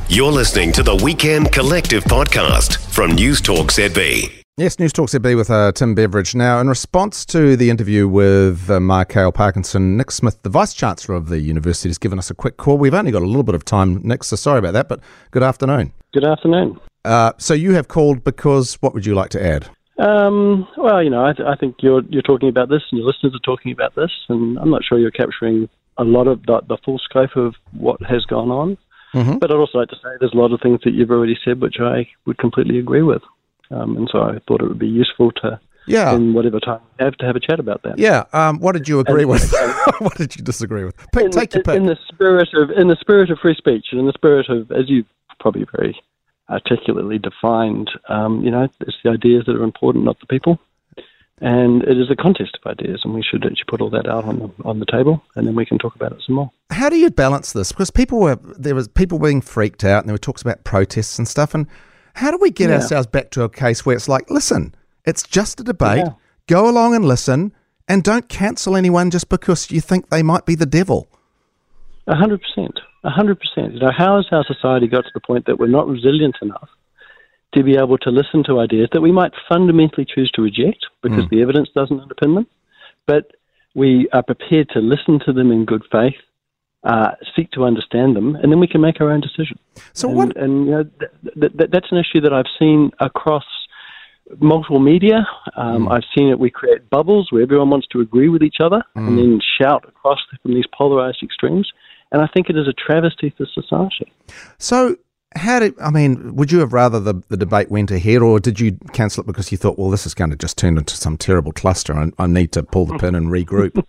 You're listening to the Weekend Collective podcast from News Talk ZB. Yes, News Talk ZB with Tim Beveridge. Now, in response to the interview with Mark Hale Parkinson, Nick Smith, the Vice-Chancellor of the university, has given us a quick call. We've only got a little bit of time, Nick, so sorry about that, but good afternoon. Good afternoon. So you have called because what would you like to add? Well, you know, I think you're talking about this and your listeners are talking about this, and I'm not sure you're capturing a lot of the full scope of what has gone on. Mm-hmm. But I'd also like to say there's a lot of things that you've already said which I would completely agree with. And so I thought it would be useful to, in whatever time you have, to have a chat about that. Yeah. What did you agree with? What did you disagree with? Take your pick. In the spirit of free speech, and in the spirit of, as you've probably very articulately defined, it's the ideas that are important, not the people. And it is a contest of ideas, and we should actually put all that out on the table, and then we can talk about it some more. How do you balance this? Because there was people being freaked out, and there were talks about protests and stuff. And how do we get ourselves back to a case where it's like, listen, it's just a debate. Yeah. Go along and listen, and don't cancel anyone just because you think they might be the devil. 100%. 100%. You know, how has our society got to the point that we're not resilient enough to be able to listen to ideas that we might fundamentally choose to reject because the evidence doesn't underpin them, but we are prepared to listen to them in good faith, seek to understand them, and then we can make our own decision. So that's an issue that I've seen across multiple media. I've seen it. We create bubbles where everyone wants to agree with each other and then shout across from these polarized extremes, and I think it is a travesty for society. So would you have rather the debate went ahead, or did you cancel it because you thought, well, this is going to just turn into some terrible cluster and I need to pull the pin and regroup?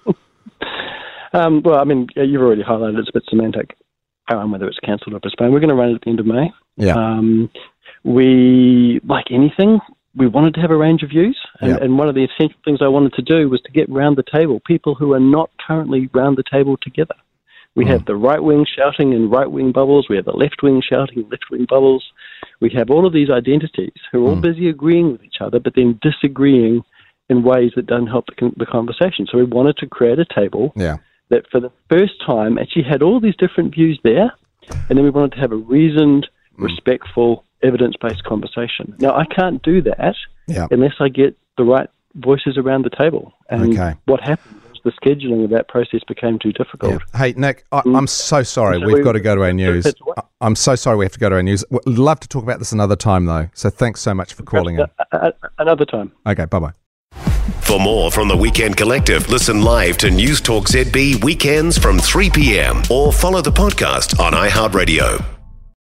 Well, I mean, you've already highlighted it's a bit semantic, whether it's cancelled or postponed. We're going to run it at the end of May. Yeah. We, like anything, we wanted to have a range of views, and one of the essential things I wanted to do was to get round the table people who are not currently round the table together. We have the right wing shouting in right wing bubbles. We have the left wing shouting in left wing bubbles. We have all of these identities who are all busy agreeing with each other, but then disagreeing in ways that don't help the conversation. So we wanted to create a table that for the first time actually had all these different views there, and then we wanted to have a reasoned, respectful, evidence-based conversation. Now, I can't do that unless I get the right voices around the table. And what happened? The scheduling of that process became too difficult. Yeah. Hey, Nick, I'm so sorry. We've got to go to our news. I'm so sorry we have to go to our news. We'd love to talk about this another time, though. So thanks so much for calling in. Another time. Okay, bye-bye. For more from the Weekend Collective, listen live to News Talk ZB weekends from 3 p.m. or follow the podcast on iHeartRadio.